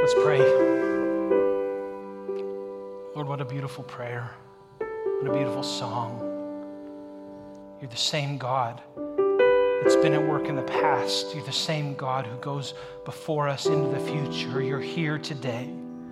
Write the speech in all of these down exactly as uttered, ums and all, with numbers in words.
Let's pray. Lord, what a beautiful prayer. What a beautiful song. You're the same God that's been at work in the past. You're the same God who goes before us into the future. You're here today.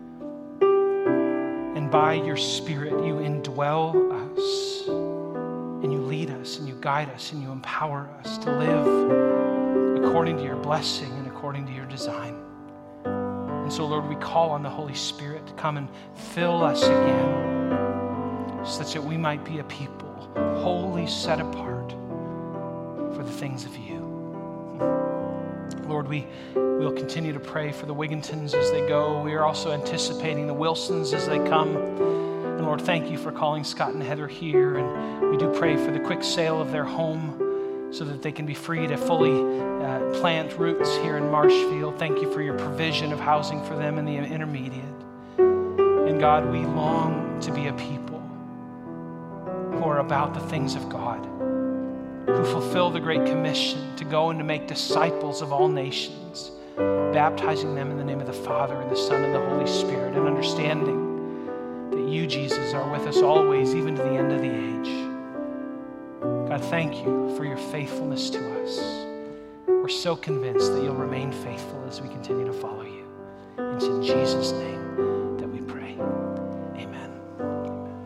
And by your Spirit, you indwell us, and you lead us, and you guide us, and you empower us to live according to your blessing and according to your design. And so, Lord, we call on the Holy Spirit to come and fill us again, such that we might be a people wholly set apart for the things of you. Lord, we will continue to pray for the Wigginton's as they go. We are also anticipating the Wilsons as they come. And Lord, thank you for calling Scott and Heather here. And we do pray for the quick sale of their home so that they can be free to fully uh, plant roots here in Marshfield. Thank you for your provision of housing for them in the intermediate. And God, we long to be a people who are about the things of God, who fulfill the Great Commission to go and to make disciples of all nations, baptizing them in the name of the Father and the Son and the Holy Spirit, and understanding that you, Jesus, are with us always, even to the end of the age. God, thank you for your faithfulness to us. We're so convinced that you'll remain faithful as we continue to follow you. It's in Jesus' name that we pray. Amen. Amen.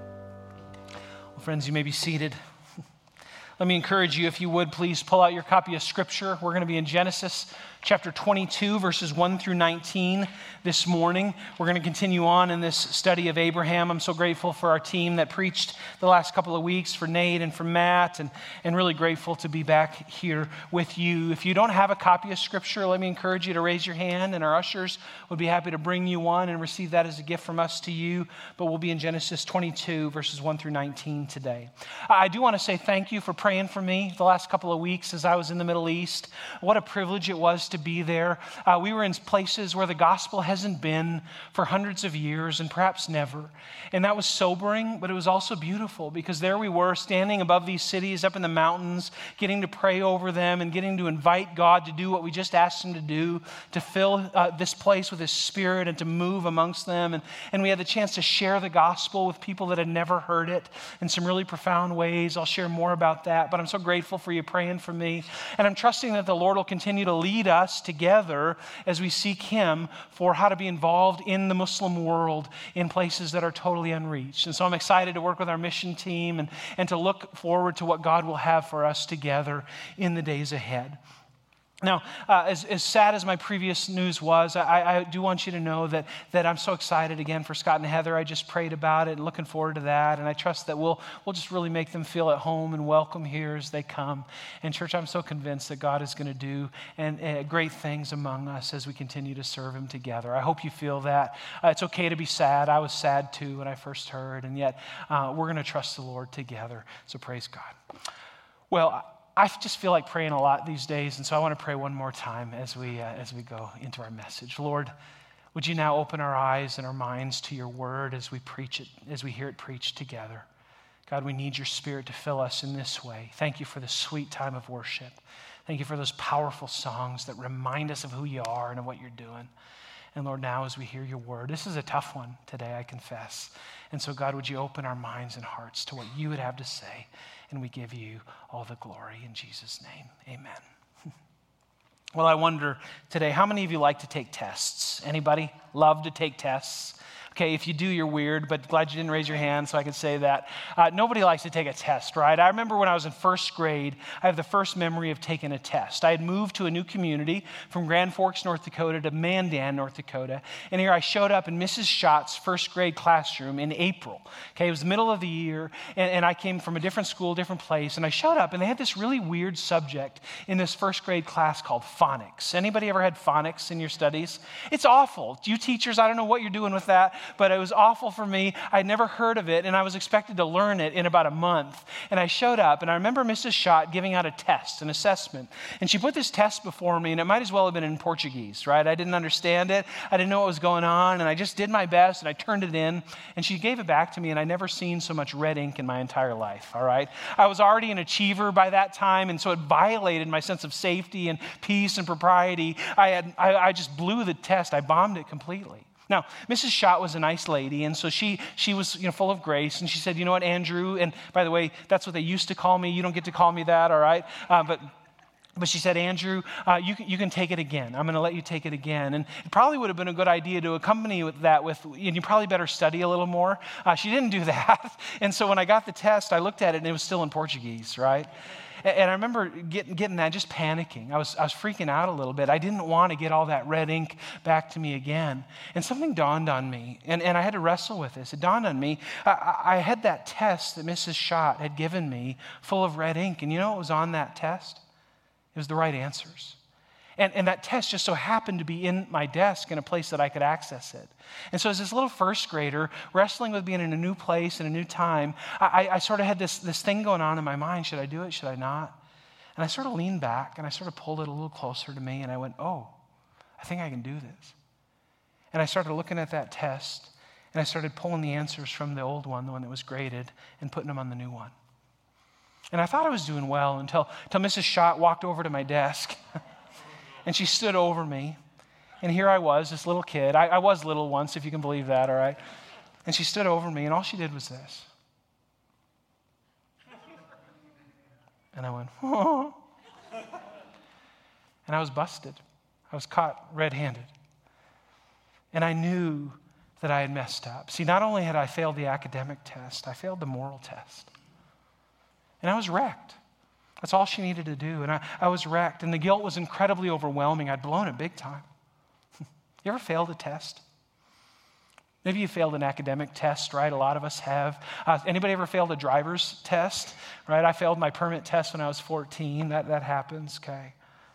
Well, friends, you may be seated. Let me encourage you, if you would, please pull out your copy of Scripture. We're going to be in Genesis chapter twenty-two, verses one through nineteen this morning. We're going to continue on in this study of Abraham. I'm so grateful for our team that preached the last couple of weeks, for Nate and for Matt, and, and really grateful to be back here with you. If you don't have a copy of Scripture, let me encourage you to raise your hand, and our ushers would be happy to bring you one and receive that as a gift from us to you. But we'll be in Genesis twenty-two, verses one through nineteen today. I do want to say thank you for praying for me the last couple of weeks as I was in the Middle East. What a privilege it was to be there. Uh, we were in places where the gospel hasn't been for hundreds of years and perhaps never. And that was sobering, but it was also beautiful because there we were standing above these cities up in the mountains, getting to pray over them and getting to invite God to do what we just asked him to do, to fill uh, this place with his Spirit and to move amongst them. And, and we had the chance to share the gospel with people that had never heard it in some really profound ways. I'll share more about that, but I'm so grateful for you praying for me. And I'm trusting that the Lord will continue to lead us together as we seek him for how to be involved in the Muslim world in places that are totally unreached. And so I'm excited to work with our mission team and, and to look forward to what God will have for us together in the days ahead. Now, uh, as, as sad as my previous news was, I, I do want you to know that, that I'm so excited again for Scott and Heather. I just prayed about it and looking forward to that. And I trust that we'll, we'll just really make them feel at home and welcome here as they come. And church, I'm so convinced that God is going to do and, uh, great things among us as we continue to serve him together. I hope you feel that. Uh, it's okay to be sad. I was sad too when I first heard. And yet uh, we're going to trust the Lord together. So praise God. Well, I just feel like praying a lot these days, and so I want to pray one more time as we uh, as we go into our message. Lord, would you now open our eyes and our minds to your word as we preach it, as we hear it preached together. God, we need your Spirit to fill us in this way. Thank you for the sweet time of worship. Thank you for those powerful songs that remind us of who you are and of what you're doing. And Lord, now as we hear your word, this is a tough one today, I confess. And so God, would you open our minds and hearts to what you would have to say? And we give you all the glory in Jesus' name. Amen. Well, I wonder today, how many of you like to take tests? Anybody love to take tests? Okay, if you do, you're weird, but glad you didn't raise your hand so I could say that. Uh, nobody likes to take a test, right? I remember when I was in first grade, I have the first memory of taking a test. I had moved to a new community from Grand Forks, North Dakota to Mandan, North Dakota. And here I showed up in Missus Schott's first grade classroom in April. Okay, it was the middle of the year, and, and I came from a different school, different place, and I showed up, and they had this really weird subject in this first grade class called phonics. Anybody ever had phonics in your studies? It's awful. You teachers, I don't know what you're doing with that. But it was awful for me. I'd never heard of it, and I was expected to learn it in about a month. And I showed up, and I remember Missus Schott giving out a test, an assessment. And she put this test before me, and it might as well have been in Portuguese, right? I didn't understand it. I didn't know what was going on, and I just did my best, and I turned it in. And she gave it back to me, and I'd never seen so much red ink in my entire life, all right? I was already an achiever by that time, and so it violated my sense of safety and peace and propriety. I had, I, I just blew the test. I bombed it completely. Now, Missus Schott was a nice lady, and so she she was you know full of grace, and she said, you know what, Andrew, and by the way, that's what they used to call me. You don't get to call me that, all right? Uh, but But she said, Andrew, uh, you, can, you can take it again. I'm going to let you take it again. And it probably would have been a good idea to accompany with that with, and you probably better study a little more. Uh, she didn't do that. And so when I got the test, I looked at it, and it was still in Portuguese, right? And, and I remember getting, getting that, just panicking. I was, I was freaking out a little bit. I didn't want to get all that red ink back to me again. And something dawned on me, and, and I had to wrestle with this. It dawned on me, I, I had that test that Missus Schott had given me full of red ink. And you know what was on that test? It was the right answers. And, and that test just so happened to be in my desk in a place that I could access it. And so as this little first grader, wrestling with being in a new place and a new time, I, I sort of had this, this thing going on in my mind. Should I do it? Should I not? And I sort of leaned back, and I sort of pulled it a little closer to me, and I went, oh, I think I can do this. And I started looking at that test, and I started pulling the answers from the old one, the one that was graded, and putting them on the new one. And I thought I was doing well until, until Missus Schott walked over to my desk and she stood over me. And here I was, this little kid. I, I was little once, if you can believe that, all right? And she stood over me, and all she did was this. And I went, oh. And I was busted. I was caught red-handed. And I knew that I had messed up. See, not only had I failed the academic test, I failed the moral test. And I was wrecked. That's all she needed to do. And I, I was wrecked. And the guilt was incredibly overwhelming. I'd blown it big time. You ever failed a test? Maybe you failed an academic test, right? A lot of us have. Uh, anybody ever failed a driver's test? Right? I failed my permit test when I was fourteen. That, that happens, okay?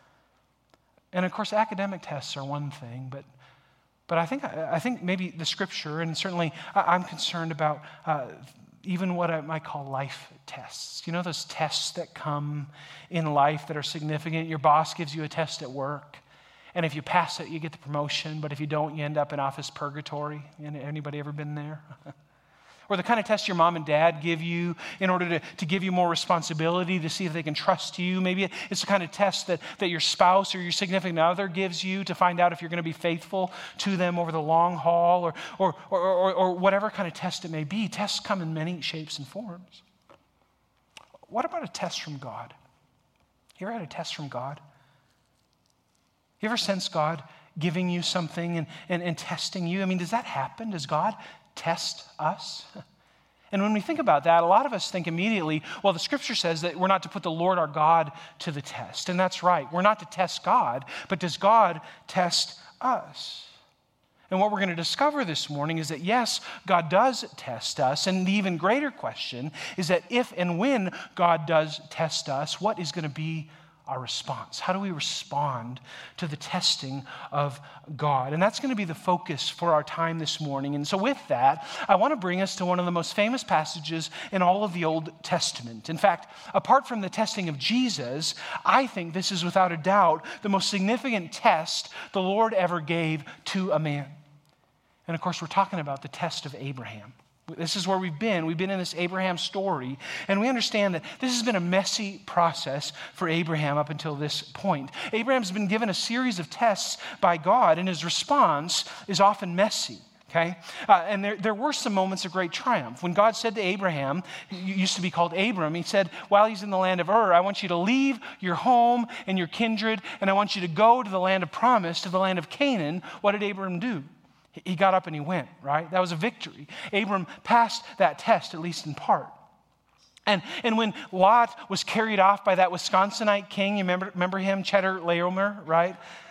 And of course, academic tests are one thing, but but I think I think maybe the scripture, and certainly I'm concerned about uh, even what I might call life tests. You know those tests that come in life that are significant? Your boss gives you a test at work, and if you pass it, you get the promotion, but if you don't, you end up in office purgatory. Anybody ever been there? Or the kind of test your mom and dad give you in order to, to give you more responsibility, to see if they can trust you. Maybe it's the kind of test that, that your spouse or your significant other gives you to find out if you're going to be faithful to them over the long haul, or, or, or, or, or whatever kind of test it may be. Tests come in many shapes and forms. What about a test from God? You ever had a test from God? You ever sense God giving you something and, and, and testing you? I mean, does that happen? Does God test us? And when we think about that, a lot of us think immediately, well, the scripture says that we're not to put the Lord our God to the test. And that's right. We're not to test God, but does God test us? And what we're going to discover this morning is that yes, God does test us. And the even greater question is that if and when God does test us, what is going to be our response? How do we respond to the testing of God? And that's going to be the focus for our time this morning. And so with that, I want to bring us to one of the most famous passages in all of the Old Testament. In fact, apart from the testing of Jesus, I think this is without a doubt the most significant test the Lord ever gave to a man. And of course, we're talking about the test of Abraham. This is where we've been. We've been in this Abraham story, and we understand that this has been a messy process for Abraham up until this point. Abraham's been given a series of tests by God, and his response is often messy, okay? Uh, and there, there were some moments of great triumph. When God said to Abraham, he used to be called Abram, he said, while he's in the land of Ur, I want you to leave your home and your kindred, and I want you to go to the land of promise, to the land of Canaan. What did Abram do? He got up and he went, right? That was a victory. Abram passed that test, at least in part. And, and when Lot was carried off by that Wisconsinite king, you remember, remember him, Cheddar Laomer, right?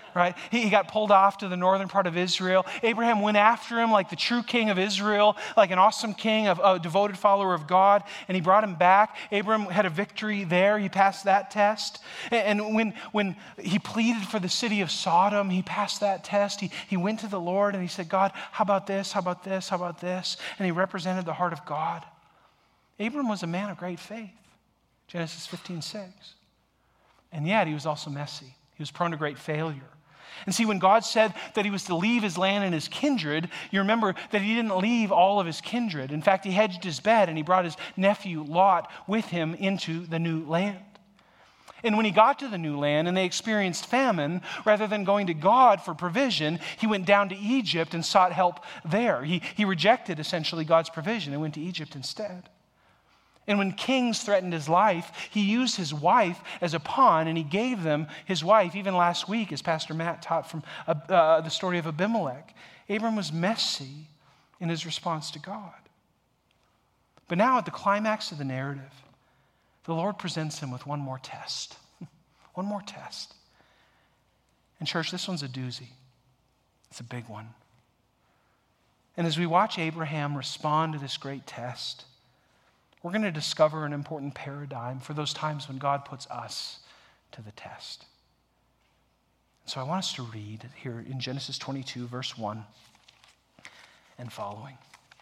right? He, he got pulled off to the northern part of Israel. Abraham went after him like the true king of Israel, like an awesome king, of a devoted follower of God, and he brought him back. Abraham had a victory there. He passed that test. And, and when, when he pleaded for the city of Sodom, he passed that test. He, he went to the Lord and he said, God, how about this? How about this? How about this? And he represented the heart of God. Abram was a man of great faith. Genesis fifteen six. And yet he was also messy. He was prone to great failure. And see, when God said that he was to leave his land and his kindred, you remember that he didn't leave all of his kindred. In fact, he hedged his bet and he brought his nephew Lot with him into the new land. And when he got to the new land and they experienced famine, rather than going to God for provision, he went down to Egypt and sought help there. He, he rejected essentially God's provision and went to Egypt instead. And when kings threatened his life, he used his wife as a pawn, and he gave them his wife. Even last week, as Pastor Matt taught from uh, uh, the story of Abimelech, Abram was messy in his response to God. But now at the climax of the narrative, the Lord presents him with one more test. One more test. And church, this one's a doozy. It's a big one. And as we watch Abraham respond to this great test, we're going to discover an important paradigm for those times when God puts us to the test. So I want us to read here in Genesis twenty-two, verse one and following.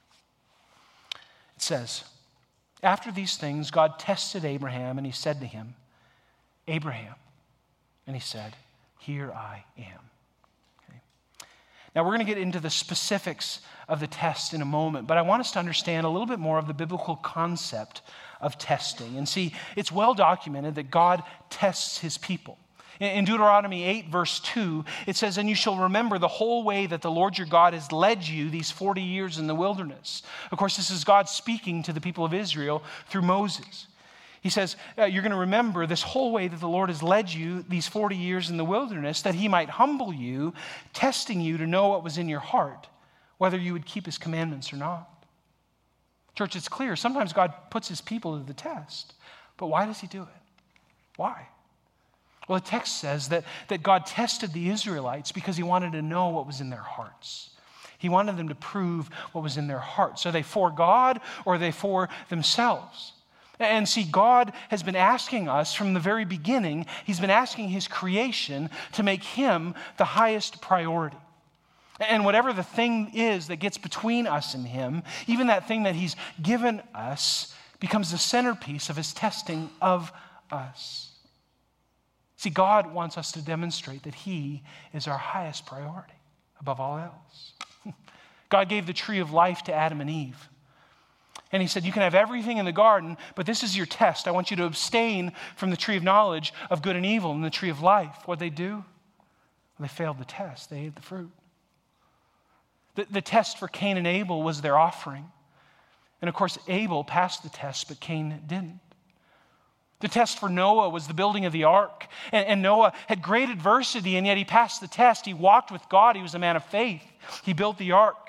It says, after these things, God tested Abraham, and he said to him, Abraham. And he said, here I am. Okay. Now, we're going to get into the specifics of the test in a moment, but I want us to understand a little bit more of the biblical concept of testing. And see, it's well documented that God tests his people. In Deuteronomy eight, verse two, it says, and you shall remember the whole way that the Lord your God has led you these forty years in the wilderness. Of course, this is God speaking to the people of Israel through Moses. He says, uh, you're going to remember this whole way that the Lord has led you these forty years in the wilderness, that he might humble you, testing you to know what was in your heart, whether you would keep his commandments or not. Church, it's clear. Sometimes God puts his people to the test. But why does he do it? Why? Well, the text says that, that God tested the Israelites because he wanted to know what was in their hearts. He wanted them to prove what was in their hearts. Are they for God or are they for themselves? And see, God has been asking us from the very beginning, he's been asking his creation to make him the highest priority. And whatever the thing is that gets between us and him, even that thing that he's given us, becomes the centerpiece of his testing of us. See, God wants us to demonstrate that he is our highest priority above all else. God gave the tree of life to Adam and Eve. And he said, you can have everything in the garden, but this is your test. I want you to abstain from the tree of knowledge of good and evil and the tree of life. What'd they do? They failed the test. They ate the fruit. The, the test for Cain and Abel was their offering. And of course, Abel passed the test, but Cain didn't. The test for Noah was the building of the ark. And, and Noah had great adversity, and yet he passed the test. He walked with God. He was a man of faith. He built the ark.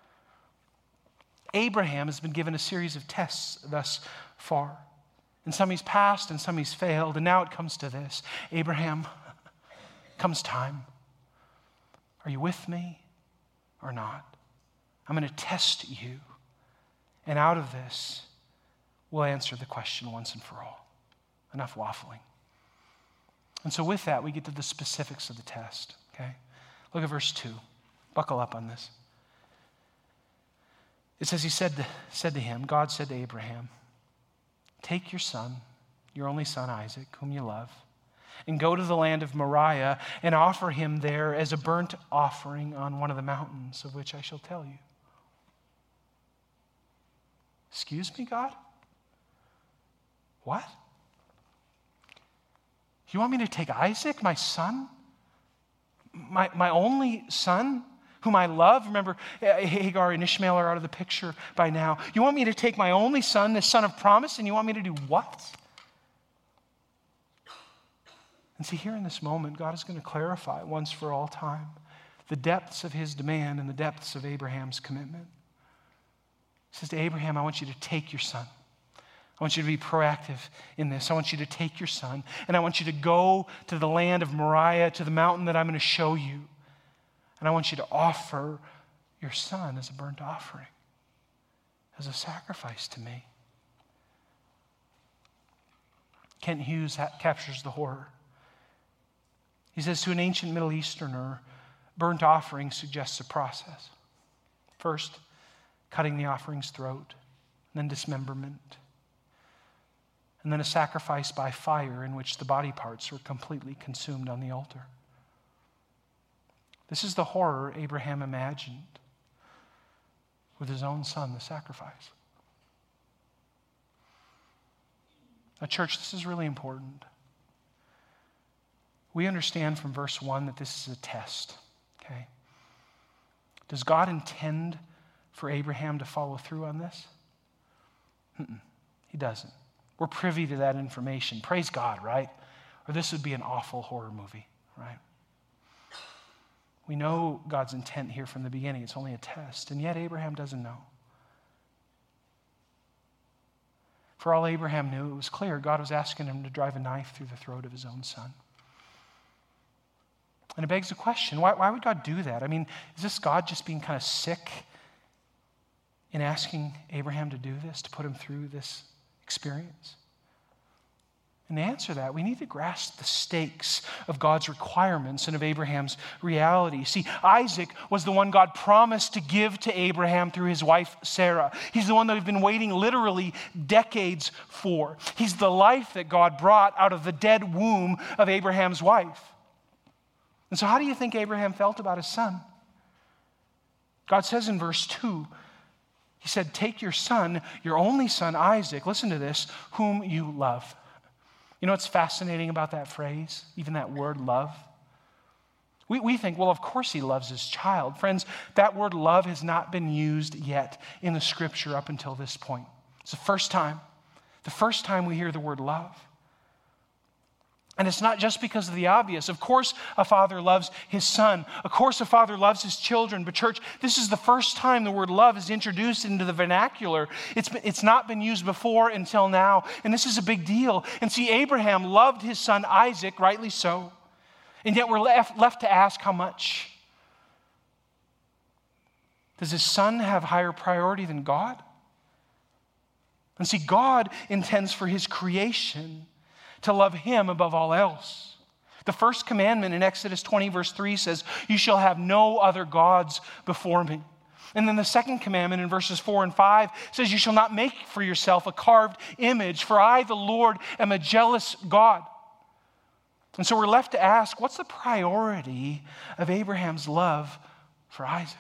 Abraham has been given a series of tests thus far. And some he's passed, and some he's failed. And now it comes to this. Abraham, comes time. Are you with me or not? I'm going to test you. And out of this, we'll answer the question once and for all. Enough waffling. And so with that, we get to the specifics of the test, okay? Look at verse two. Buckle up on this. It says, he said to, said to him, God said to Abraham, take your son, your only son Isaac, whom you love, and go to the land of Moriah and offer him there as a burnt offering on one of the mountains of which I shall tell you. Excuse me, God? What? You want me to take Isaac, my son? My, my only son, whom I love? Remember, Hagar and Ishmael are out of the picture by now. You want me to take my only son, this son of promise, and you want me to do what? And see, here in this moment, God is going to clarify once for all time the depths of his demand and the depths of Abraham's commitment. He says to Abraham, I want you to take your son. I I want you to be proactive in this. I want you to take your son, and I want you to go to the land of Moriah, to the mountain that I'm going to show you. And I want you to offer your son as a burnt offering, as a sacrifice to me. Kent Hughes ha- captures the horror. He says, to an ancient Middle Easterner, burnt offering suggests a process. First, cutting the offering's throat, then dismemberment, and then a sacrifice by fire in which the body parts were completely consumed on the altar. This is the horror Abraham imagined with his own son, the sacrifice. Now, church, this is really important. We understand from verse one that this is a test, okay? Does God intend for Abraham to follow through on this? Mm-mm, he doesn't. We're privy to that information. Praise God, right? Or this would be an awful horror movie, right? We know God's intent here from the beginning. It's only a test, and yet Abraham doesn't know. For all Abraham knew, it was clear God was asking him to drive a knife through the throat of his own son. And it begs the question, why, why would God do that? I mean, is this God just being kind of sick in asking Abraham to do this, to put him through this experience? And to answer that, we need to grasp the stakes of God's requirements and of Abraham's reality. See, Isaac was the one God promised to give to Abraham through his wife, Sarah. He's the one that we've been waiting literally decades for. He's the life that God brought out of the dead womb of Abraham's wife. And so how do you think Abraham felt about his son? God says in verse two, he said, take your son, your only son, Isaac, listen to this, whom you love. You know what's fascinating about that phrase, even that word love? We, we think, well, of course he loves his child. Friends, that word love has not been used yet in the scripture up until this point. It's the first time, the first time we hear the word love. And it's not just because of the obvious. Of course, a father loves his son. Of course, a father loves his children. But church, this is the first time the word love is introduced into the vernacular. It's, it's not been used before until now. And this is a big deal. And see, Abraham loved his son Isaac, rightly so. And yet we're left, left to ask how much. Does his son have higher priority than God? And see, God intends for his creation to love him above all else. The first commandment in Exodus twenty, verse three says, you shall have no other gods before me. And then the second commandment in verses four and five says, you shall not make for yourself a carved image, for I, the Lord, am a jealous God. And so we're left to ask, what's the priority of Abraham's love for Isaac?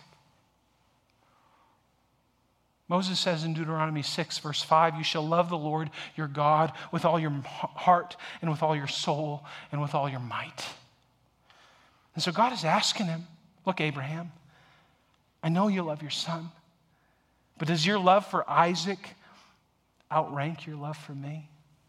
Moses says in Deuteronomy six, verse five, you shall love the Lord your God with all your heart and with all your soul and with all your might. And so God is asking him, look, Abraham, I know you love your son, but does your love for Isaac outrank your love for me?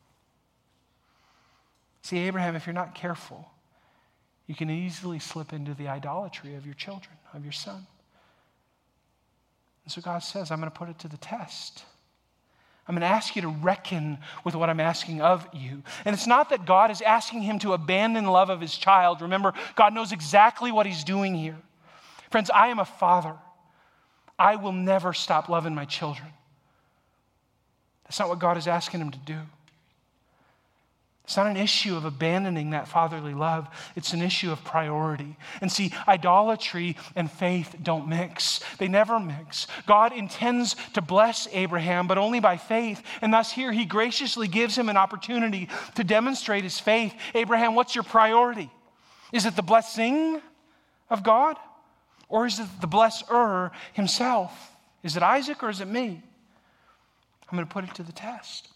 See, Abraham, if you're not careful, you can easily slip into the idolatry of your children, of your son. And so God says, I'm going to put it to the test. I'm going to ask you to reckon with what I'm asking of you. And it's not that God is asking him to abandon love of his child. Remember, God knows exactly what he's doing here. Friends, I am a father. I will never stop loving my children. That's not what God is asking him to do. It's not an issue of abandoning that fatherly love. It's an issue of priority. And see, idolatry and faith don't mix. They never mix. God intends to bless Abraham, but only by faith. And thus here he graciously gives him an opportunity to demonstrate his faith. Abraham, what's your priority? Is it the blessing of God? Or is it the blesser himself? Is it Isaac or is it me? I'm going to put it to the test.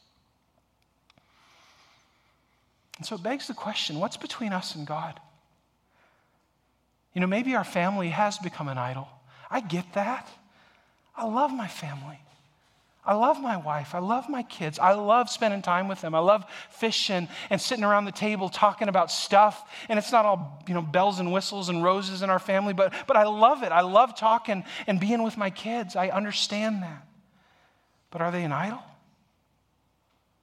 And so it begs the question, what's between us and God? You know, maybe our family has become an idol. I get that. I love my family. I love my wife. I love my kids. I love spending time with them. I love fishing and sitting around the table talking about stuff. And it's not all, you know, bells and whistles and roses in our family, but, but I love it. I love talking and being with my kids. I understand that. But are they an idol?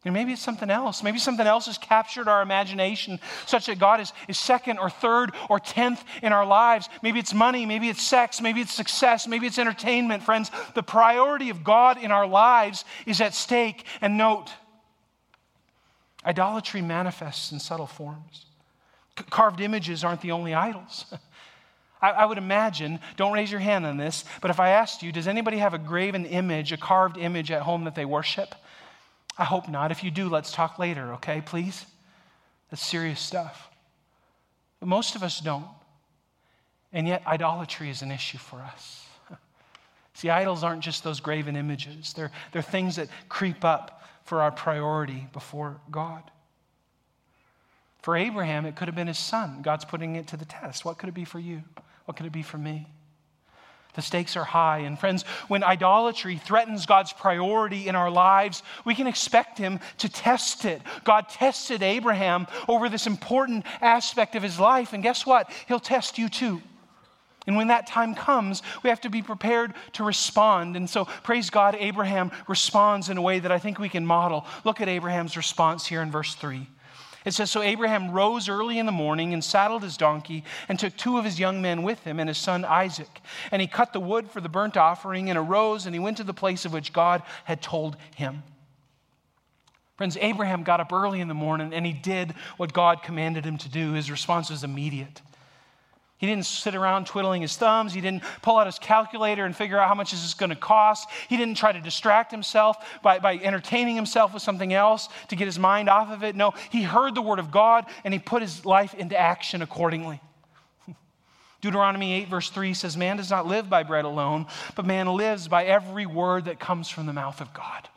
And maybe it's something else. Maybe something else has captured our imagination such that God is, is second or third or tenth in our lives. Maybe it's money, maybe it's sex, maybe it's success, maybe it's entertainment. Friends, the priority of God in our lives is at stake. And note, idolatry manifests in subtle forms. C- carved images aren't the only idols. I, I would imagine, don't raise your hand on this, but if I asked you, does anybody have a graven image, a carved image at home that they worship? I hope not. If you do, let's talk later, okay, please? That's serious stuff. But most of us don't. And yet idolatry is an issue for us. See, idols aren't just those graven images. They're, they're things that creep up for our priority before God. For Abraham, it could have been his son. God's putting it to the test. What could it be for you? What could it be for me? The stakes are high. And friends, when idolatry threatens God's priority in our lives, we can expect him to test it. God tested Abraham over this important aspect of his life. And guess what? He'll test you too. And when that time comes, we have to be prepared to respond. And so, praise God, Abraham responds in a way that I think we can model. Look at Abraham's response here in verse three. It says, so Abraham rose early in the morning and saddled his donkey and took two of his young men with him and his son Isaac. And he cut the wood for the burnt offering and arose and he went to the place of which God had told him. Friends, Abraham got up early in the morning and he did what God commanded him to do. His response was immediate. He didn't sit around twiddling his thumbs. He didn't pull out his calculator and figure out how much is this going to cost. He didn't try to distract himself by, by entertaining himself with something else to get his mind off of it. No, he heard the word of God and he put his life into action accordingly. Deuteronomy eight verse three says, man does not live by bread alone, but man lives by every word that comes from the mouth of God.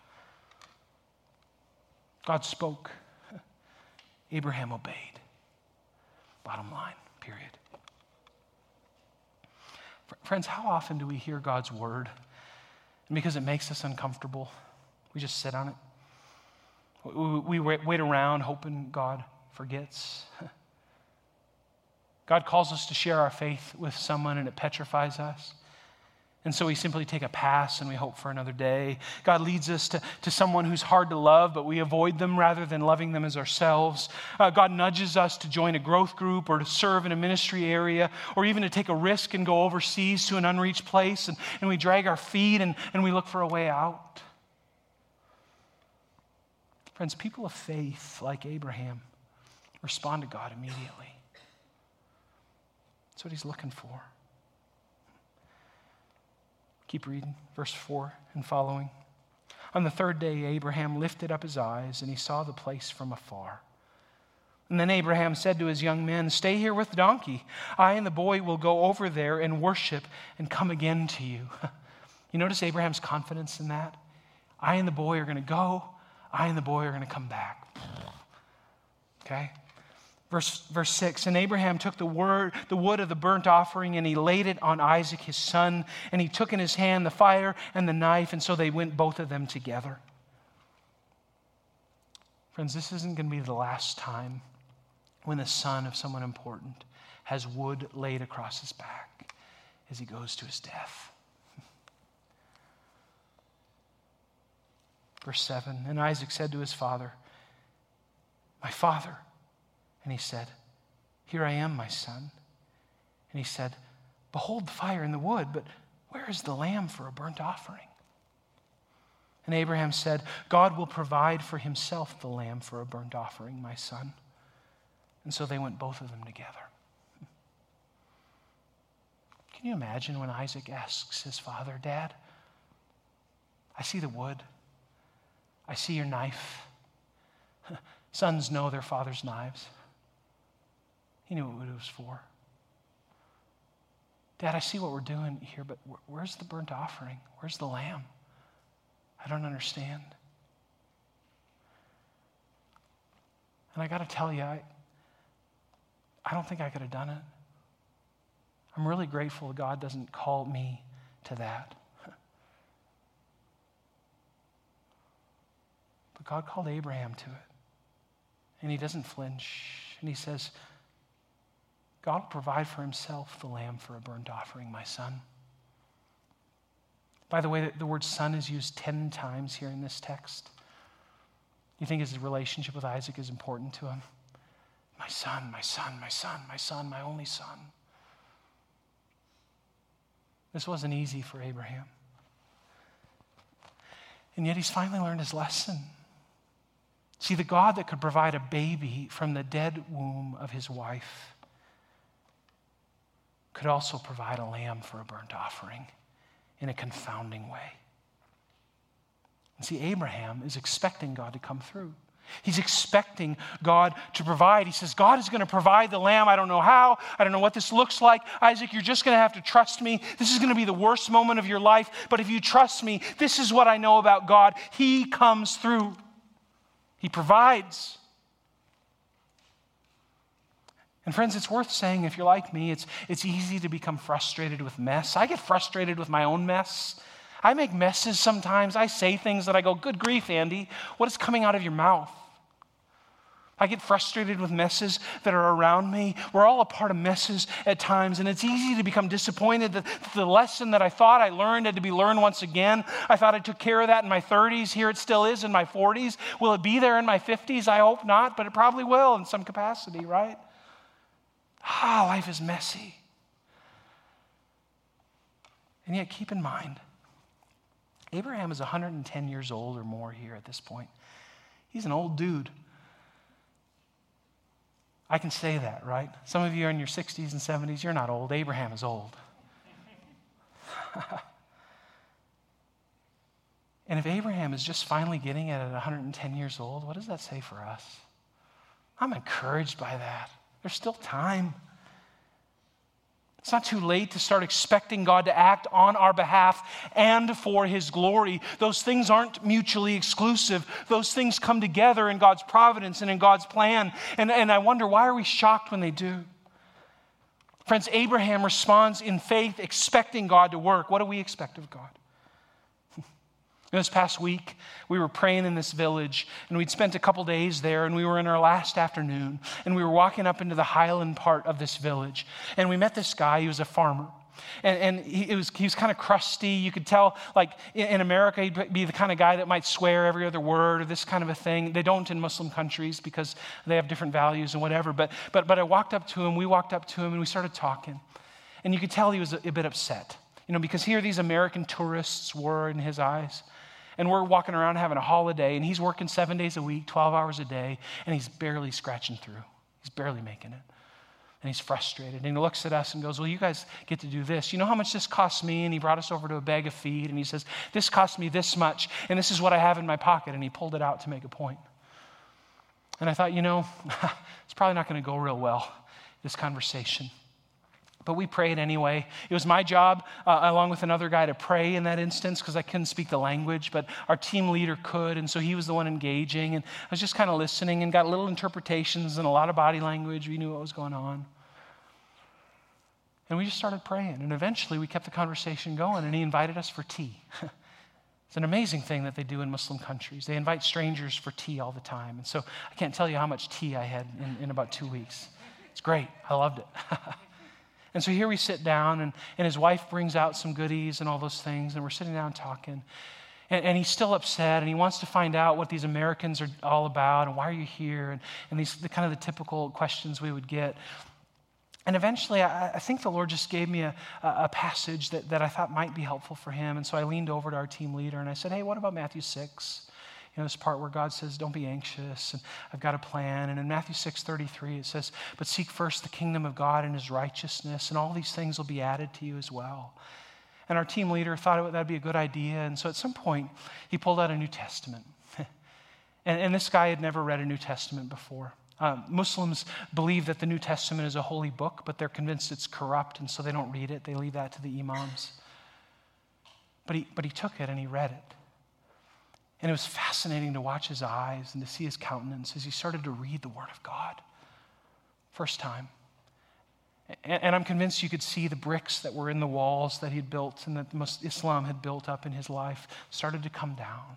God spoke. Abraham obeyed. Bottom line, period. Friends, how often do we hear God's word? And because it makes us uncomfortable, we just sit on it. We wait around hoping God forgets. God calls us to share our faith with someone and it petrifies us. And so we simply take a pass and we hope for another day. God leads us to, to someone who's hard to love, but we avoid them rather than loving them as ourselves. Uh, God nudges us to join a growth group or to serve in a ministry area or even to take a risk and go overseas to an unreached place. And, and we drag our feet and, and we look for a way out. Friends, people of faith like Abraham respond to God immediately. That's what he's looking for. Keep reading, verse four and following. On the third day, Abraham lifted up his eyes and he saw the place from afar. And then Abraham said to his young men, stay here with the donkey. I and the boy will go over there and worship and come again to you. You notice Abraham's confidence in that? I and the boy are going to go. I and the boy are going to come back. Okay? Verse, verse six, and Abraham took the, word, the wood of the burnt offering and he laid it on Isaac his son, and he took in his hand the fire and the knife, and so they went both of them together. Friends, this isn't going to be the last time when the son of someone important has wood laid across his back as he goes to his death. Verse seven, and Isaac said to his father, my father. And he said, here I am, my son. And he said, behold the fire and the wood, but where is the lamb for a burnt offering? And Abraham said, God will provide for himself the lamb for a burnt offering, my son. And so they went both of them together. Can you imagine when Isaac asks his father, Dad, I see the wood. I see your knife. Sons know their father's knives. He knew what it was for. Dad, I see what we're doing here, but where's the burnt offering? Where's the lamb? I don't understand. And I got to tell you, I, I don't think I could have done it. I'm really grateful God doesn't call me to that. But God called Abraham to it. And he doesn't flinch. And he says, God will provide for himself the lamb for a burnt offering, my son. By the way, the word son is used ten times here in this text. You think his relationship with Isaac is important to him? My son, my son, my son, my son, my only son. This wasn't easy for Abraham. And yet he's finally learned his lesson. See, the God that could provide a baby from the dead womb of his wife could also provide a lamb for a burnt offering in a confounding way. And see, Abraham is expecting God to come through. He's expecting God to provide. He says, God is going to provide the lamb. I don't know how. I don't know what this looks like. Isaac, you're just going to have to trust me. This is going to be the worst moment of your life. But if you trust me, this is what I know about God. He comes through. He provides. And friends, it's worth saying, if you're like me, it's, it's easy to become frustrated with mess. I get frustrated with my own mess. I make messes sometimes. I say things that I go, good grief, Andy, what is coming out of your mouth? I get frustrated with messes that are around me. We're all a part of messes at times, and it's easy to become disappointed that the lesson that I thought I learned had to be learned once again. I thought I took care of that in my thirties. Here it still is in my forties. Will it be there in my fifties? I hope not, but it probably will in some capacity, right? Ah, life is messy. And yet keep in mind, Abraham is one hundred ten years old or more here at this point. He's an old dude. I can say that, right? Some of you are in your sixties and seventies. You're not old. Abraham is old. And if Abraham is just finally getting it at one hundred ten years old, what does that say for us? I'm encouraged by that. There's still time. It's not too late to start expecting God to act on our behalf and for his glory. Those things aren't mutually exclusive. Those things come together in God's providence and in God's plan. And, and I wonder, why are we shocked when they do? Friends, Abraham responds in faith, expecting God to work. What do we expect of God? This past week, we were praying in this village, and we'd spent a couple days there, and we were in our last afternoon, and we were walking up into the highland part of this village, and we met this guy. He was a farmer, and, and he, it was, he was kind of crusty. You could tell, like, in, in America, he'd be the kind of guy that might swear every other word or this kind of a thing. They don't in Muslim countries because they have different values and whatever, but, but, but I walked up to him, we walked up to him, and we started talking, and you could tell he was a, a bit upset, you know, because here these American tourists were in his eyes. And we're walking around having a holiday, and he's working seven days a week, twelve hours a day, and he's barely scratching through. He's barely making it. And he's frustrated. And he looks at us and goes, well, you guys get to do this. You know how much this costs me? And he brought us over to a bag of feed, and he says, this costs me this much, and this is what I have in my pocket. And he pulled it out to make a point. And I thought, you know, it's probably not going to go real well, this conversation. But we prayed anyway. It was my job, uh, along with another guy, to pray in that instance because I couldn't speak the language, but our team leader could, and so he was the one engaging. And I was just kind of listening and got little interpretations and a lot of body language. We knew what was going on. And we just started praying, and eventually we kept the conversation going, and he invited us for tea. It's an amazing thing that they do in Muslim countries. They invite strangers for tea all the time. And so I can't tell you how much tea I had in, in about two weeks. It's great. I loved it. And so here we sit down, and, and his wife brings out some goodies and all those things, and we're sitting down talking. And, and he's still upset, and he wants to find out what these Americans are all about, and why are you here, and, and these the kind of the typical questions we would get. And eventually, I, I think the Lord just gave me a, a passage that, that I thought might be helpful for him. And so I leaned over to our team leader, and I said, hey, what about Matthew six? You know, this part where God says, don't be anxious, and I've got a plan. And in Matthew six thirty-three, it says, but seek first the kingdom of God and his righteousness, and all these things will be added to you as well. And our team leader thought that would be a good idea. And so at some point, he pulled out a New Testament. and, and this guy had never read a New Testament before. Um, Muslims believe that the New Testament is a holy book, but they're convinced it's corrupt, and so they don't read it. They leave that to the imams. But he, but he took it and he read it. And it was fascinating to watch his eyes and to see his countenance as he started to read the Word of God. First time. And, and I'm convinced you could see the bricks that were in the walls that he'd built and that Islam had built up in his life started to come down.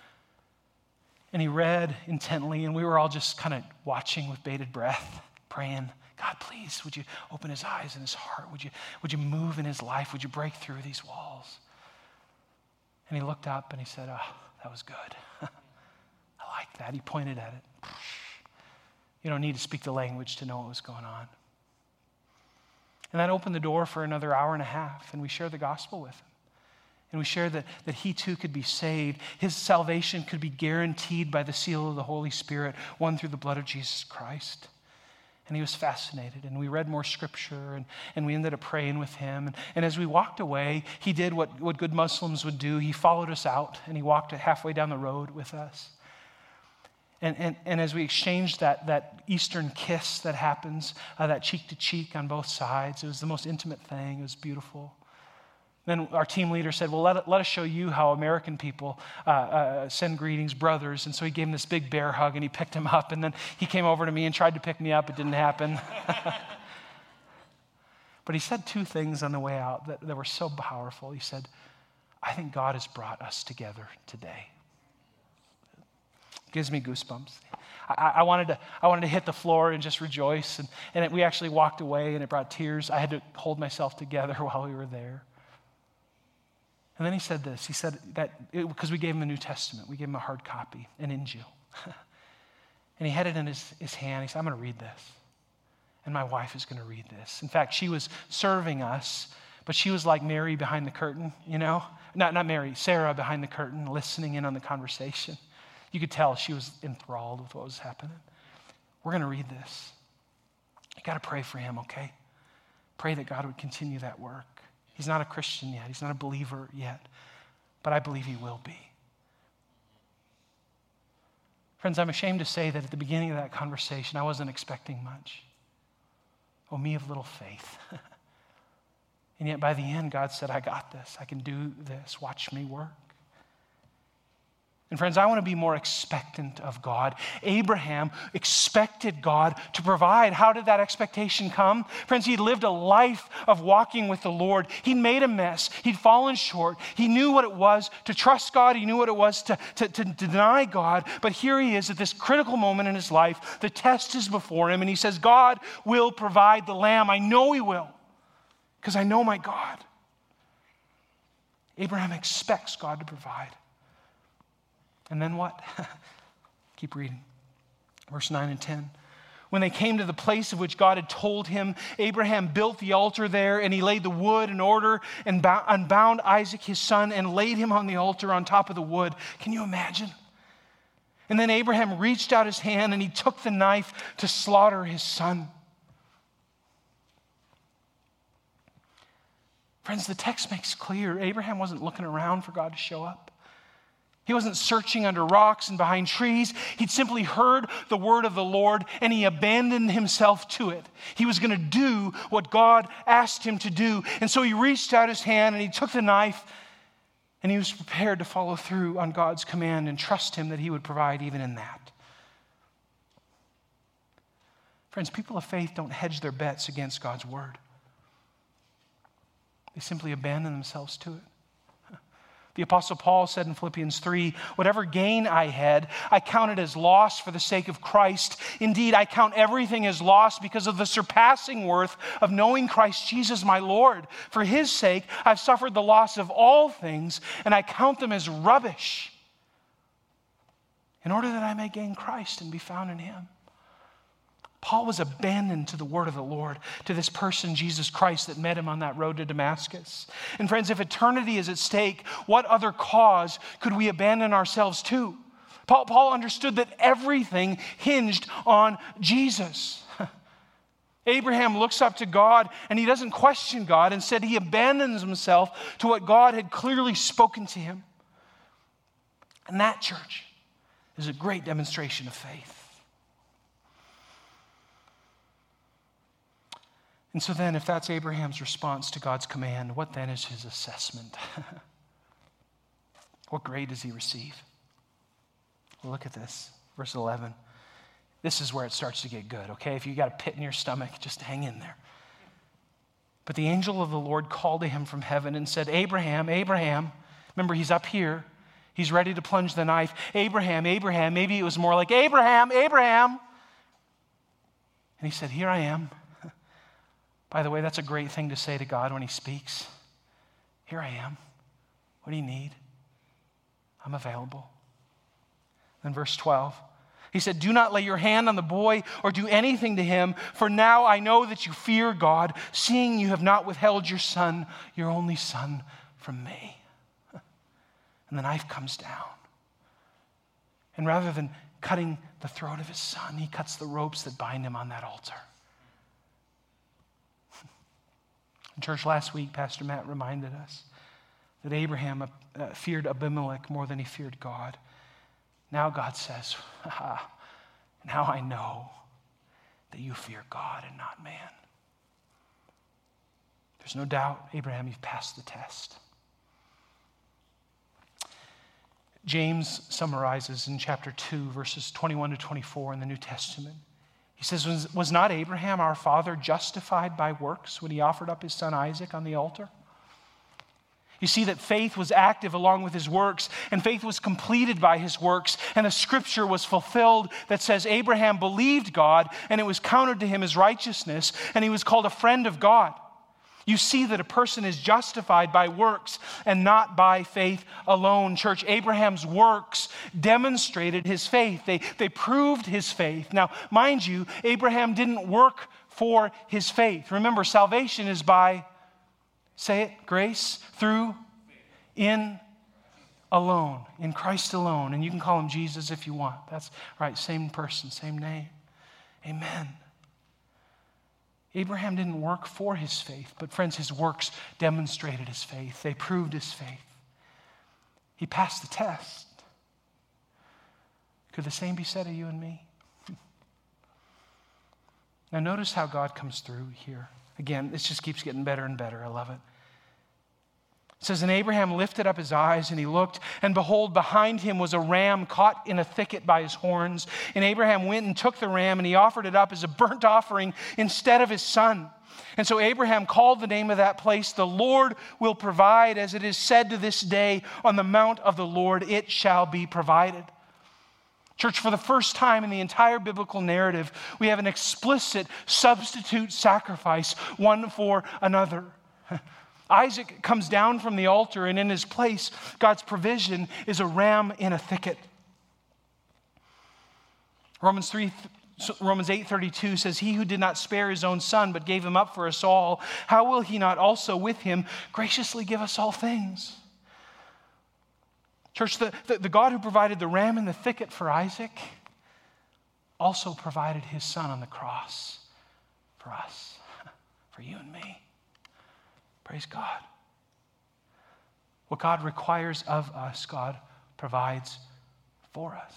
And he read intently, and we were all just kind of watching with bated breath, praying, God, please, would you open his eyes and his heart? Would you, would you move in his life? Would you break through these walls? And he looked up and he said, oh, that was good. I like that. He pointed at it. You don't need to speak the language to know what was going on. And that opened the door for another hour and a half, and we shared the gospel with him. And we shared that, that he too could be saved. His salvation could be guaranteed by the seal of the Holy Spirit, won through the blood of Jesus Christ. And he was fascinated, and we read more scripture, and, and we ended up praying with him. And, and as we walked away, he did what, what good Muslims would do. He followed us out, and he walked halfway down the road with us. And, and, and as we exchanged that, that Eastern kiss that happens, uh, that cheek to cheek on both sides, it was the most intimate thing. It was beautiful. Then our team leader said, well, let, let us show you how American people uh, uh, send greetings, brothers. And so he gave him this big bear hug, and he picked him up. And then he came over to me and tried to pick me up. It didn't happen. But he said two things on the way out that, that were so powerful. He said, I think God has brought us together today. It gives me goosebumps. I, I, wanted to, I wanted to hit the floor and just rejoice. And, and it, we actually walked away, and it brought tears. I had to hold myself together while we were there. And then he said this. He said that, because we gave him a New Testament. We gave him a hard copy, an Injil. And he had it in his, his hand. He said, I'm going to read this. And my wife is going to read this. In fact, she was serving us, but she was like Mary behind the curtain, you know? Not, not Mary, Sarah behind the curtain, listening in on the conversation. You could tell she was enthralled with what was happening. We're going to read this. You got to pray for him, okay? Pray that God would continue that work. He's not a Christian yet. He's not a believer yet. But I believe he will be. Friends, I'm ashamed to say that at the beginning of that conversation, I wasn't expecting much. Oh, me of little faith. And yet by the end, God said, I got this. I can do this. Watch me work. And friends, I want to be more expectant of God. Abraham expected God to provide. How did that expectation come? Friends, he'd lived a life of walking with the Lord. He'd made a mess. He'd fallen short. He knew what it was to trust God. He knew what it was to, to, to deny God. But here he is at this critical moment in his life. The test is before him, and he says, God will provide the lamb. I know he will, because I know my God. Abraham expects God to provide. And then what? Keep reading. Verse nine and ten. When they came to the place of which God had told him, Abraham built the altar there, and he laid the wood in order and unbound Isaac his son and laid him on the altar on top of the wood. Can you imagine? And then Abraham reached out his hand and he took the knife to slaughter his son. Friends, the text makes clear Abraham wasn't looking around for God to show up. He wasn't searching under rocks and behind trees. He'd simply heard the word of the Lord, and he abandoned himself to it. He was going to do what God asked him to do. And so he reached out his hand and he took the knife, and he was prepared to follow through on God's command and trust him that he would provide even in that. Friends, people of faith don't hedge their bets against God's word. They simply abandon themselves to it. The Apostle Paul said in Philippians three, whatever gain I had, I counted as loss for the sake of Christ. Indeed, I count everything as loss because of the surpassing worth of knowing Christ Jesus my Lord. For his sake, I've suffered the loss of all things, and I count them as rubbish, in order that I may gain Christ and be found in him. Paul was abandoned to the word of the Lord, to this person, Jesus Christ, that met him on that road to Damascus. And friends, if eternity is at stake, what other cause could we abandon ourselves to? Paul, Paul understood that everything hinged on Jesus. Abraham looks up to God, and he doesn't question God. Instead, he abandons himself to what God had clearly spoken to him. And that, church, is a great demonstration of faith. And so then, if that's Abraham's response to God's command, what then is his assessment? What grade does he receive? Well, look at this, verse eleven. This is where it starts to get good, okay? If you got a pit in your stomach, just hang in there. But the angel of the Lord called to him from heaven and said, Abraham, Abraham. Remember, he's up here. He's ready to plunge the knife. Abraham, Abraham. Maybe it was more like, Abraham, Abraham. And he said, here I am. By the way, that's a great thing to say to God when he speaks. Here I am. What do you need? I'm available. In verse twelve, he said, do not lay your hand on the boy or do anything to him, for now I know that you fear God, seeing you have not withheld your son, your only son, from me. And the knife comes down. And rather than cutting the throat of his son, he cuts the ropes that bind him on that altar. In church last week, Pastor Matt reminded us that Abraham uh, feared Abimelech more than he feared God. Now God says, ah, now I know that you fear God and not man. There's no doubt, Abraham, you've passed the test. James summarizes in chapter two, verses twenty-one to twenty-four in the New Testament. He says, was, was not Abraham our father justified by works when he offered up his son Isaac on the altar? You see that faith was active along with his works, and faith was completed by his works, and the scripture was fulfilled that says Abraham believed God, and it was counted to him as righteousness, and he was called a friend of God. You see that a person is justified by works and not by faith alone. Church, Abraham's works demonstrated his faith. They, they proved his faith. Now, mind you, Abraham didn't work for his faith. Remember, salvation is by, say it, grace, through, in, alone, in Christ alone. And you can call him Jesus if you want. That's right, same person, same name. Amen. Abraham didn't work for his faith, but friends, his works demonstrated his faith. They proved his faith. He passed the test. Could the same be said of you and me? Now notice how God comes through here. Again, this just keeps getting better and better. I love it. It says, and Abraham lifted up his eyes and he looked, and behold, behind him was a ram caught in a thicket by his horns. And Abraham went and took the ram and he offered it up as a burnt offering instead of his son. And so Abraham called the name of that place, the Lord will provide, as it is said to this day, on the mount of the Lord it shall be provided. Church, for the first time in the entire biblical narrative, we have an explicit substitute sacrifice, one for another. Isaac comes down from the altar, and in his place, God's provision is a ram in a thicket. Romans three, Romans eight thirty-two says, he who did not spare his own son, but gave him up for us all, how will he not also with him graciously give us all things? Church, the, the, the God who provided the ram in the thicket for Isaac also provided his son on the cross for us, for you and me. Praise God. What God requires of us, God provides for us.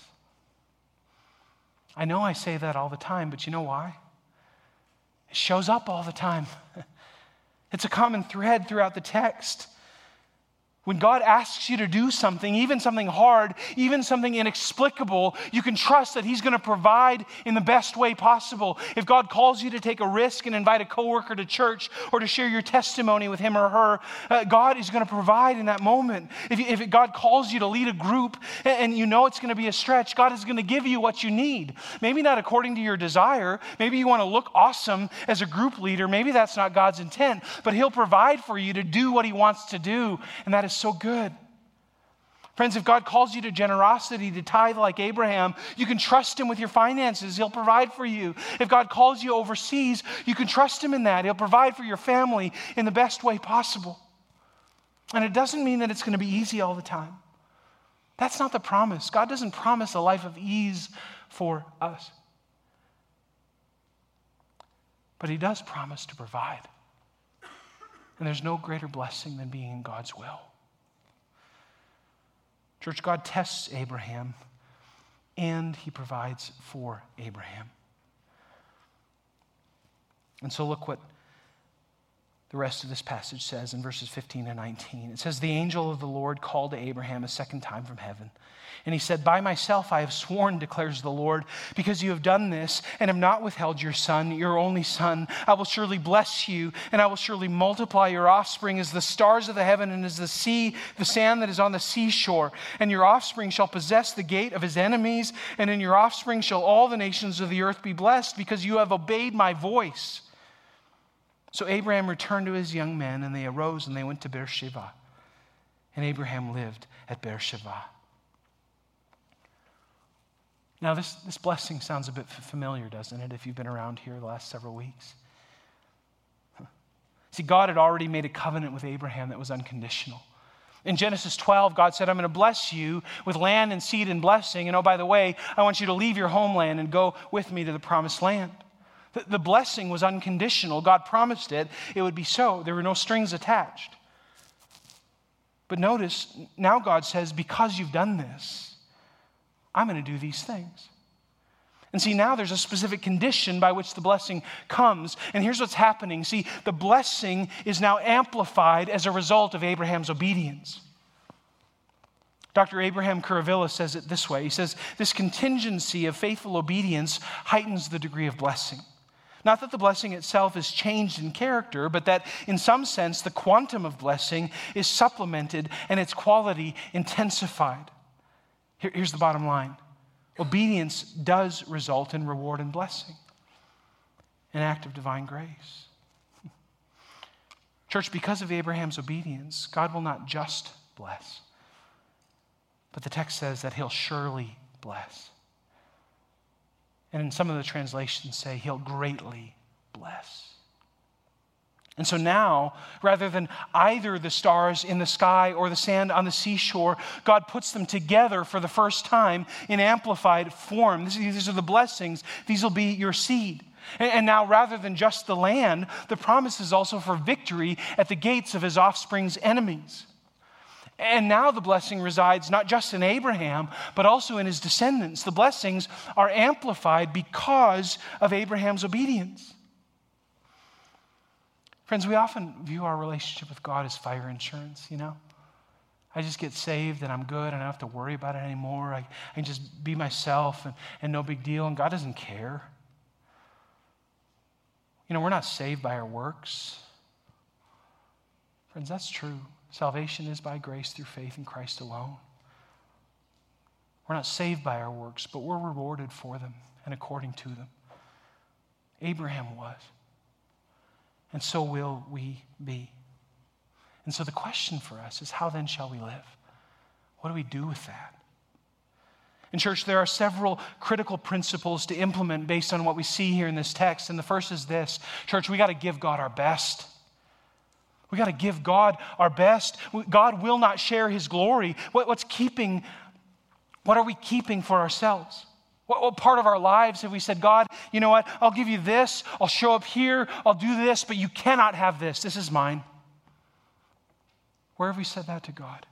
I know I say that all the time, but you know why? It shows up all the time. It's a common thread throughout the text. When God asks you to do something, even something hard, even something inexplicable, you can trust that he's going to provide in the best way possible. If God calls you to take a risk and invite a coworker to church or to share your testimony with him or her, uh, God is going to provide in that moment. If, if God calls you to lead a group and, and you know it's going to be a stretch, God is going to give you what you need. Maybe not according to your desire. Maybe you want to look awesome as a group leader. Maybe that's not God's intent, but he'll provide for you to do what he wants to do, and that is so good. Friends, if God calls you to generosity, to tithe like Abraham, you can trust him with your finances. He'll provide for you. If God calls you overseas, you can trust him in that. He'll provide for your family in the best way possible. And it doesn't mean that it's going to be easy all the time. That's not the promise. God doesn't promise a life of ease for us. But he does promise to provide. And there's no greater blessing than being in God's will. Church, God tests Abraham, and he provides for Abraham. And so look what the rest of this passage says in verses fifteen and nineteen. It says, the angel of the Lord called to Abraham a second time from heaven. And he said, by myself I have sworn, declares the Lord, because you have done this and have not withheld your son, your only son. I will surely bless you, and I will surely multiply your offspring as the stars of the heaven and as the sea, the sand that is on the seashore. And your offspring shall possess the gate of his enemies, and in your offspring shall all the nations of the earth be blessed, because you have obeyed my voice. So Abraham returned to his young men, and they arose and they went to Beersheba. And Abraham lived at Beersheba. Now, this, this blessing sounds a bit familiar, doesn't it, if you've been around here the last several weeks? See, God had already made a covenant with Abraham that was unconditional. In Genesis twelve, God said, I'm going to bless you with land and seed and blessing. And oh, by the way, I want you to leave your homeland and go with me to the promised land. The, the blessing was unconditional. God promised it. It would be so. There were no strings attached. But notice, now God says, because you've done this, I'm going to do these things. And see, now there's a specific condition by which the blessing comes. And here's what's happening. See, the blessing is now amplified as a result of Abraham's obedience. Doctor Abraham Kuravilla says it this way. He says, this contingency of faithful obedience heightens the degree of blessing. Not that the blessing itself is changed in character, but that in some sense the quantum of blessing is supplemented and its quality intensified. Here, here's the bottom line. Obedience does result in reward and blessing, an act of divine grace. Church, because of Abraham's obedience, God will not just bless, but the text says that he'll surely bless. And in some of the translations say he'll greatly bless. And so now, rather than either the stars in the sky or the sand on the seashore, God puts them together for the first time in amplified form. These are the blessings. These will be your seed. And now, rather than just the land, the promise is also for victory at the gates of his offspring's enemies. And now the blessing resides not just in Abraham, but also in his descendants. The blessings are amplified because of Abraham's obedience. Friends, we often view our relationship with God as fire insurance, you know? I just get saved and I'm good and I don't have to worry about it anymore. I, I can just be myself and, and no big deal, and God doesn't care. You know, we're not saved by our works. Friends, that's true. Salvation is by grace through faith in Christ alone. We're not saved by our works, but we're rewarded for them and according to them. Abraham was. And so will we be. And so the question for us is, how then shall we live? What do we do with that? In church, there are several critical principles to implement based on what we see here in this text. And the first is this. Church, we got to give God our best. We got to give God our best. God will not share his glory. What, what's keeping, what are we keeping for ourselves? What, what part of our lives have we said, God, you know what? I'll give you this. I'll show up here. I'll do this, but you cannot have this. This is mine. Where have we said that to God?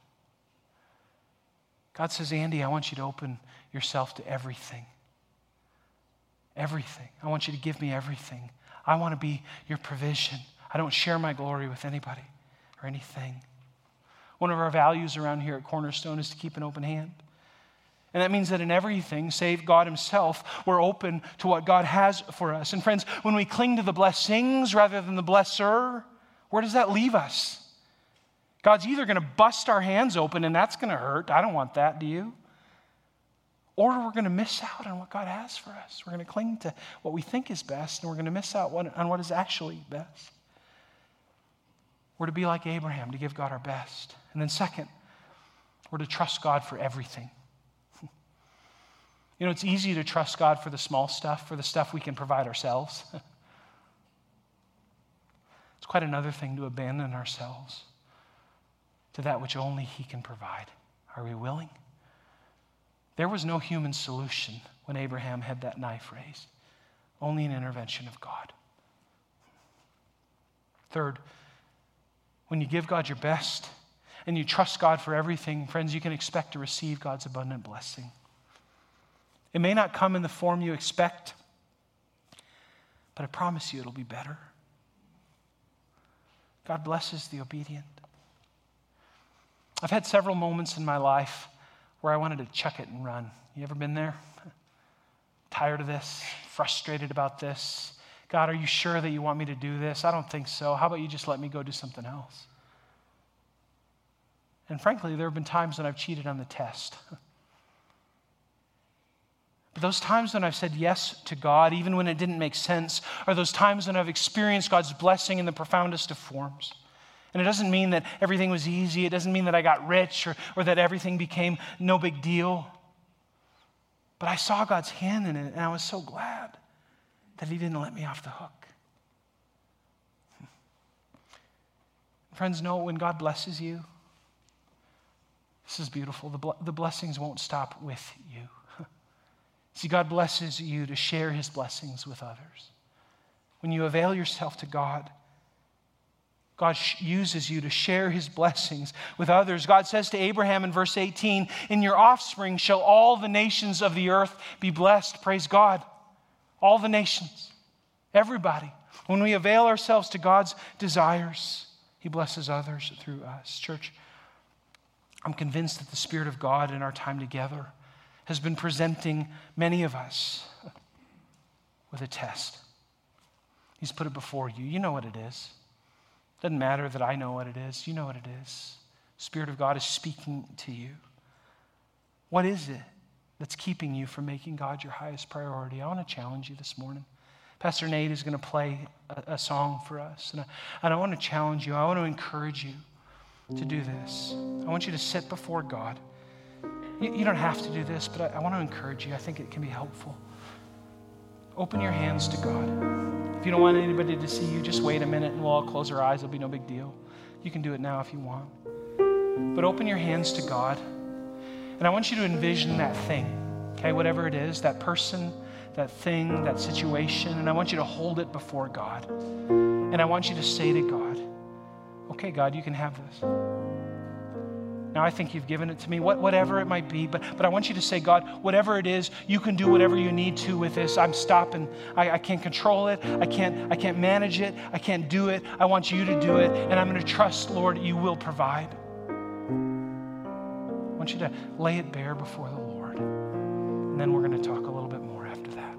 God says, Andy, I want you to open yourself to everything. Everything. I want you to give me everything. I want to be your provision. I don't share my glory with anybody or anything. One of our values around here at Cornerstone is to keep an open hand. And that means that in everything, save God himself, we're open to what God has for us. And friends, when we cling to the blessings rather than the blesser, where does that leave us? God's either going to bust our hands open, and that's going to hurt. I don't want that, do you? Or we're going to miss out on what God has for us. We're going to cling to what we think is best, and we're going to miss out on what is actually best. We're to be like Abraham, to give God our best. And then second, we're to trust God for everything. You know, it's easy to trust God for the small stuff, for the stuff we can provide ourselves. It's quite another thing to abandon ourselves to that which only he can provide. Are we willing? There was no human solution when Abraham had that knife raised. Only an intervention of God. Third, when you give God your best and you trust God for everything, friends, you can expect to receive God's abundant blessing. It may not come in the form you expect, but I promise you it'll be better. God blesses the obedient. I've had several moments in my life where I wanted to chuck it and run. You ever been there? Tired of this, frustrated about this. God, are you sure that you want me to do this? I don't think so. How about you just let me go do something else? And frankly, there have been times when I've cheated on the test. But those times when I've said yes to God, even when it didn't make sense, are those times when I've experienced God's blessing in the profoundest of forms. And it doesn't mean that everything was easy. It doesn't mean that I got rich or, or that everything became no big deal. But I saw God's hand in it, and I was so glad that he didn't let me off the hook. Friends, know when God blesses you, this is beautiful. The, the blessings won't stop with you. See, God blesses you to share his blessings with others. When you avail yourself to God, God uses you to share his blessings with others. God says to Abraham in verse eighteen, in your offspring shall all the nations of the earth be blessed. Praise God. All the nations, everybody. When we avail ourselves to God's desires, he blesses others through us. Church, I'm convinced that the Spirit of God in our time together has been presenting many of us with a test. He's put it before you. You know what it is. Doesn't matter that I know what it is. You know what it is. Spirit of God is speaking to you. What is it that's keeping you from making God your highest priority? I want to challenge you this morning. Pastor Nate is going to play a, a song for us. And I, and I want to challenge you. I want to encourage you to do this. I want you to sit before God. You, you don't have to do this, but I, I want to encourage you. I think it can be helpful. Open your hands to God. If you don't want anybody to see you, just wait a minute and we'll all close our eyes. It'll be no big deal. You can do it now if you want. But open your hands to God. And I want you to envision that thing, okay, whatever it is, that person, that thing, that situation, and I want you to hold it before God. And I want you to say to God, okay, God, you can have this. Now I think you've given it to me, what, whatever it might be, but, but I want you to say, God, whatever it is, you can do whatever you need to with this. I'm stopping. I, I can't control it. I can't, I can't manage it. I can't do it. I want you to do it, and I'm going to trust, Lord, you will provide. I want you to lay it bare before the Lord, and then we're going to talk a little bit more after that.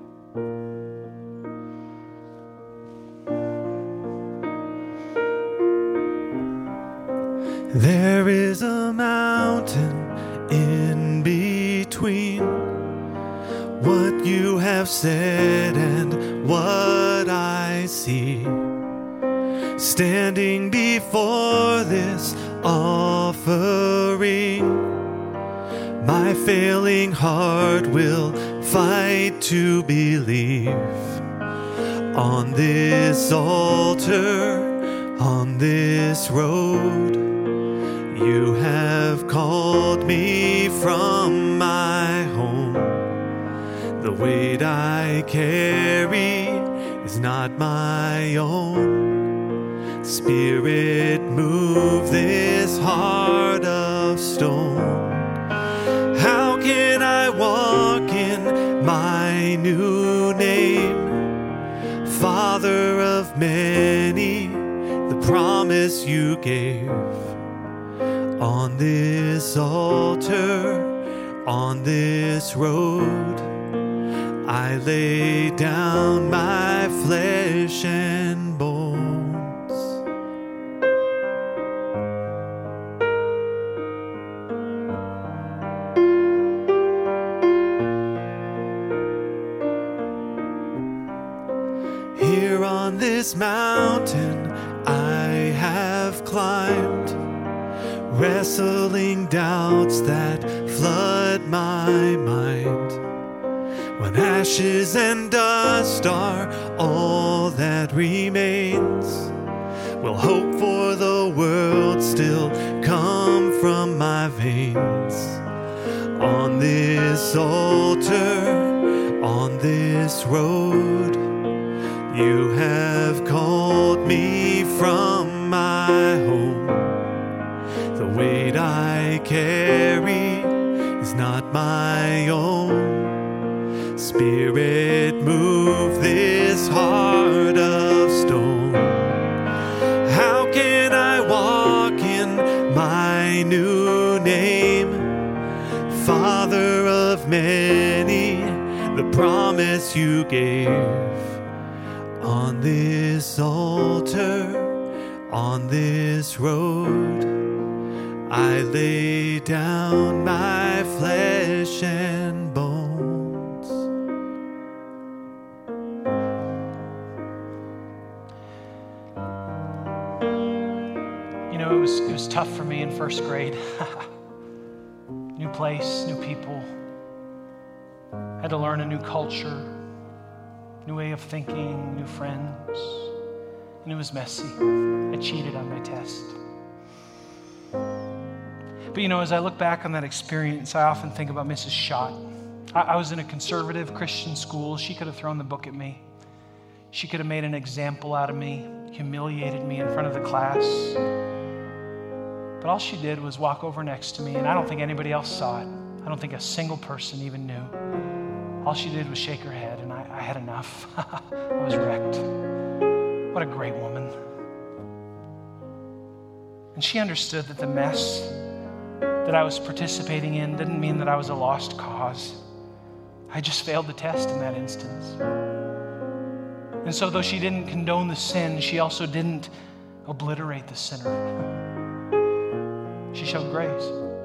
There is a mountain in between what you have said and what I see. Standing before this offering, my failing heart will fight to believe. On this altar, on this road, you have called me from my home. The weight I carry is not my own. Spirit, move this heart of stone. How can I walk in my new name? Father of many, the promise you gave. On this altar, on this road, I lay down my flesh and bones. Here on this mountain I have climbed, wrestling doubts that flood my mind. When ashes and dust are all that remains, will hope for the world still come from my veins? On this altar, on this road, you have called me from my home. The weight I carry is not my own. Spirit, move this heart of stone. How can I walk in my new name? Father of many, the promise you gave. On this altar, on this road, I lay down my flesh and bones. You know, it was, it was tough for me in first grade. New place, new people. I had to learn a new culture, new way of thinking, new friends, and it was messy. I cheated on my test. But you know, as I look back on that experience, I often think about Missus Schott. I, I was in a conservative Christian school. She could have thrown the book at me. She could have made an example out of me, humiliated me in front of the class. But all she did was walk over next to me, and I don't think anybody else saw it. I don't think a single person even knew. All she did was shake her head, and I, I had enough. I was wrecked. What a great woman. And she understood that the mess that I was participating in didn't mean that I was a lost cause. I just failed the test in that instance. And so though she didn't condone the sin, she also didn't obliterate the sinner. She showed grace.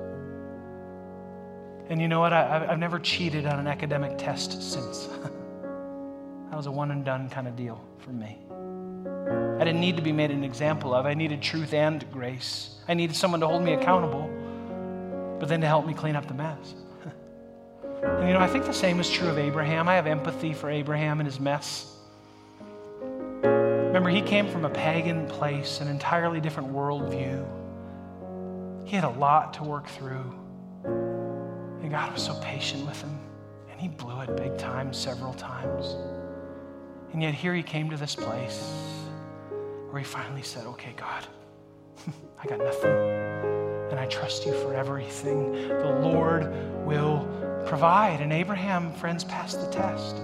And you know what? I, I've never cheated on an academic test since. That was a one and done kind of deal for me. I didn't need to be made an example of. I needed truth and grace. I needed someone to hold me accountable, but then to help me clean up the mess. And you know, I think the same is true of Abraham. I have empathy for Abraham and his mess. Remember, he came from a pagan place, an entirely different worldview. He had a lot to work through. And God was so patient with him. And he blew it big time several times. And yet here he came to this place where he finally said, okay, God, I got nothing. And I trust you for everything. The Lord will provide. And Abraham, friends, passed the test.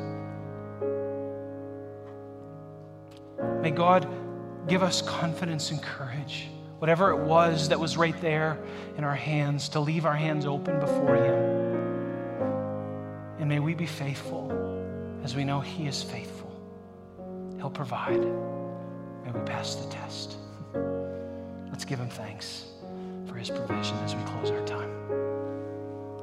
May God give us confidence and courage, whatever it was that was right there in our hands, to leave our hands open before him. And may we be faithful as we know he is faithful. He'll provide. May we pass the test. Let's give him thanks for his provision as we close our time.